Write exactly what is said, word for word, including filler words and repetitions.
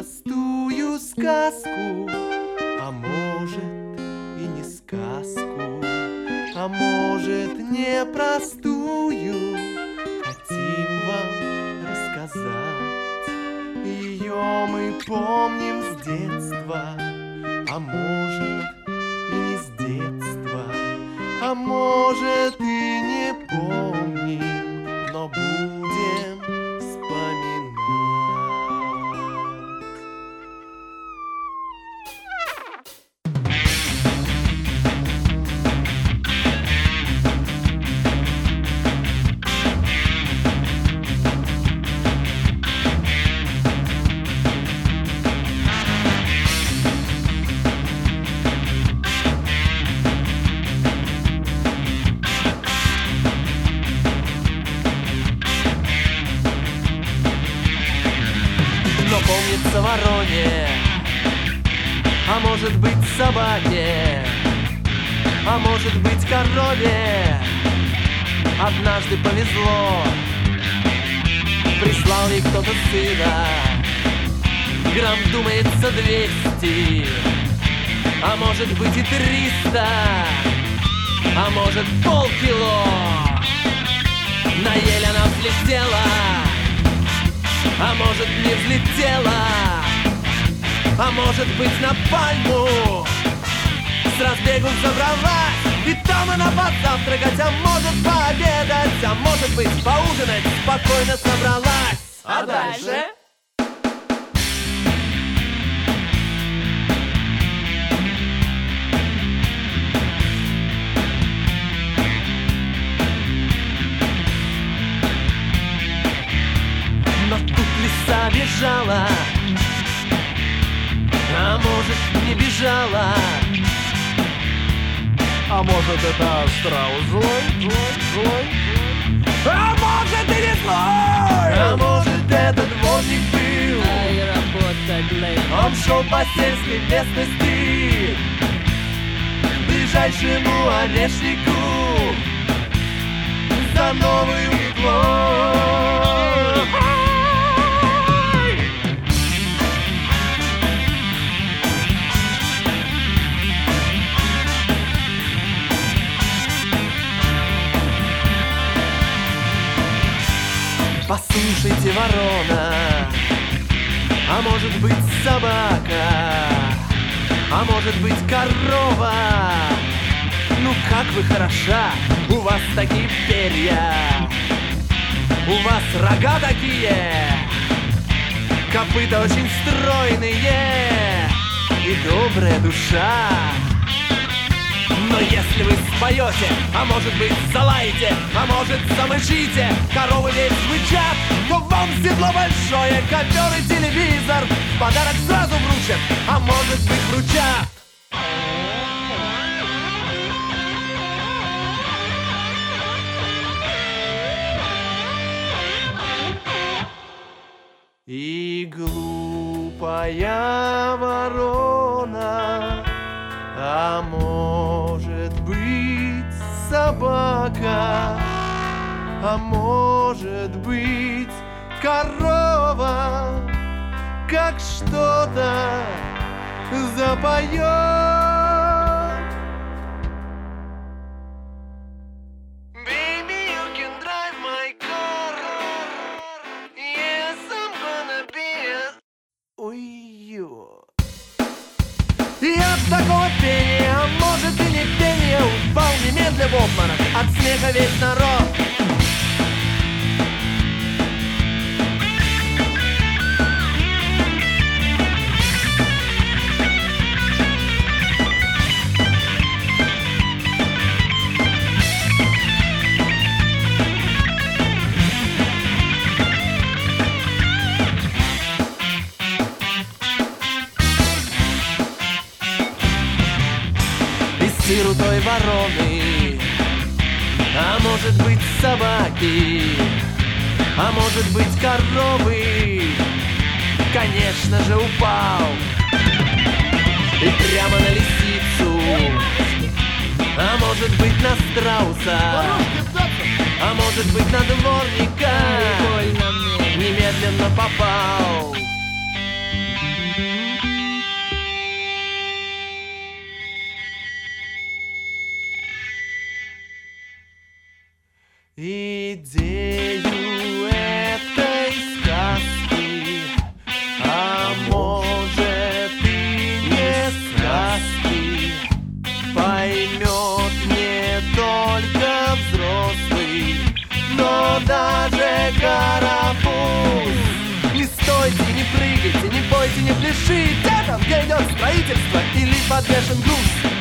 простую сказку, а может и не сказку, а может непростую, хотим вам рассказать. Ее мы помним с детства, а может и не с детства, а может и не помним, но будем вспоминать. Но помнится вороне, а может быть собаке, а может быть корове, однажды повезло. Прислал ей кто-то сына, грамм, думается, двести, а может быть и триста, а может полкило. На ель она взлетела, а может не взлетела, а может быть на пальму с разбегу забралась. И там она подзавтракать, а может пообедать, а может быть поужинать спокойно собралась. А дальше? Но тут лиса бежала, а может не бежала, А может это страус злой, злой, злой? А может и не злой! а может это дворник был. Ай, работать лень. Он шел по сельской местности к ближайшему орешнику за новым углом. Послушайте, ворона, а может быть собака, а может быть корова. Ну как вы хороша, у вас такие перья, у вас рога такие, копыта очень стройные и добрая душа. Но если вы споете, а может быть залаете, а может замычите, коровы ведь звучат, то вам седло большое, ковер и телевизор в подарок сразу вручат, а может быть вручат. И глупая ворона, а может быть собака, а может быть корова, как что-то запоет. Baby, you can drive my car. Yes, I'm gonna be a... Ой-ё. И от такого пения, а может и не пения, упал немедля в обморок, от смеха весь народ. Сиру той вороны, а может быть собаки, а может быть коровы, конечно же упал и прямо на лисицу, а может быть на страуса, а может быть на дворника, Прикольно мне. немедленно попал. не прыгайте, не пойте, не пляшите. Там, где идет строительство или подвешен груз.